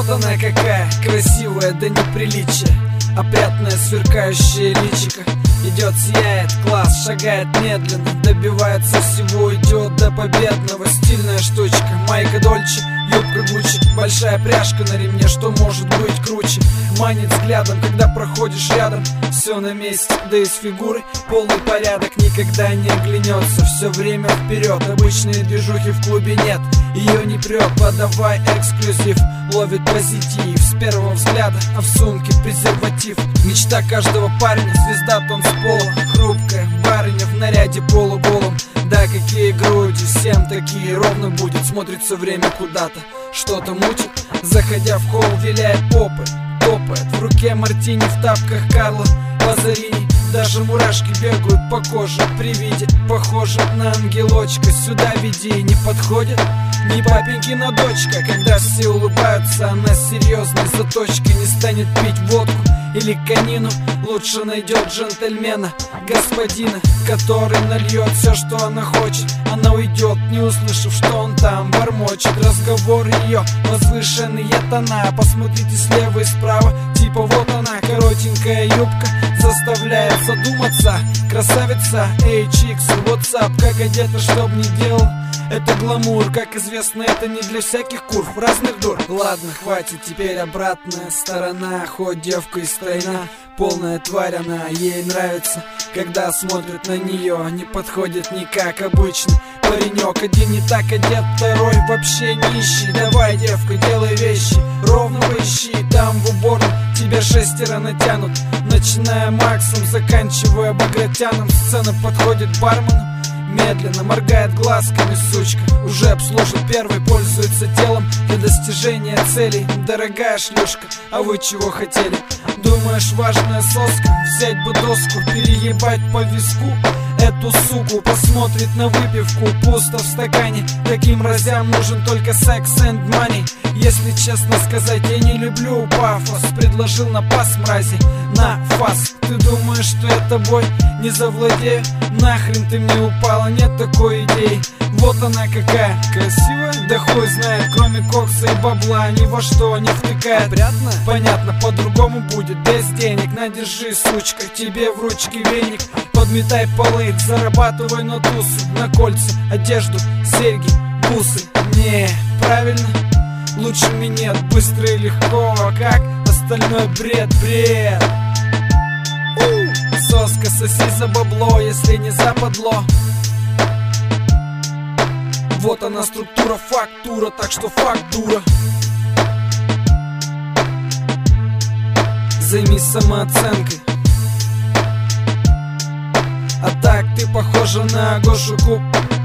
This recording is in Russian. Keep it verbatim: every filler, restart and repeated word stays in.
Вот она какая, красивая до неприличия, опрятная, сверкающая личико. Идет, сияет, класс, шагает медленно, добивается всего, идет до победного. Стильная штучка, майка Дольче, юбка Гуччи, большая пряжка на ремне, что может быть круче. Манит взглядом, когда проходишь рядом, все на месте, да и с фигурой полный порядок. Никогда не оглянется, все время вперед. Обычные движухи в клубе нет, ее не прет. Подавай эксклюзив, ловит позитив с первого взгляда, а в сумке презерватив. Мечта каждого парня, звезда танцпола, хрупкая барыня в наряде полуголом. Да, какие груди, всем такие ровно будет. Смотрит все время куда-то, что-то мутит. Заходя в холл, виляет попой, топает. В руке мартини, в тапках Карло Пазарини. Даже мурашки бегают по коже при виде. Похоже на ангелочка, сюда веди. Не подходит ни папенькина дочка. Когда все улыбаются, она серьезной заточкой. Не станет пить водку или конину, лучше найдет джентльмена, господина, который нальет все, что она хочет. Она уйдет, не услышав, что он там бормочет. Разговор ее, возвышенные тона. Посмотрите слева и справа, типа вот она. Коротенькая юбка заставляет задуматься. Красавица, эй, чикс, ватсап, как одета, чтоб не делал. Это гламур, как известно, это не для всяких курв, разных дур. Ладно, хватит, теперь обратная сторона. Хоть девка и стройна, полная тварь она. Ей нравится, когда смотрят на нее. Не подходит никак обычный паренек. Один не так одет, второй вообще нищий. Давай, девка, делай вещи, ровно поищи. Там в уборной тебя шестеро натянут, начиная Максом, заканчивая Багратяном. Сцена подходит к бармену, медленно моргает глазками, сучка. Уже обслужит первый, пользуется телом для достижения целей. Дорогая шлюшка, а вы чего хотели? Думаешь, важная соска? Взять бы доску, переебать по виску эту суку. Посмотрит на выпивку, пусто в стакане. Таким разям нужен только секс and money. Если честно сказать, я не люблю пафос. Предложил на пас, мрази, на фас. Ты думаешь, что я тобой не завладею? Нахрен ты мне упала, нет такой идеи. Вот она какая, красивая, да хуй знает. Кроме кокса и бабла ни во что не втыкает. Опрятно? Понятно, по-другому будет, без денег. На, держи, сучка, тебе в ручке веник. Подметай полы, зарабатывай на тусы, на кольца, одежду, серьги, бусы. Не, правильно? Лучше минет, быстро и легко, а как остальной бред, бред. Соска, соси за бабло, если не западло. Вот она структура, фактура, так что факт дура. Займись самооценкой. А так ты похожа на Гошу Куб.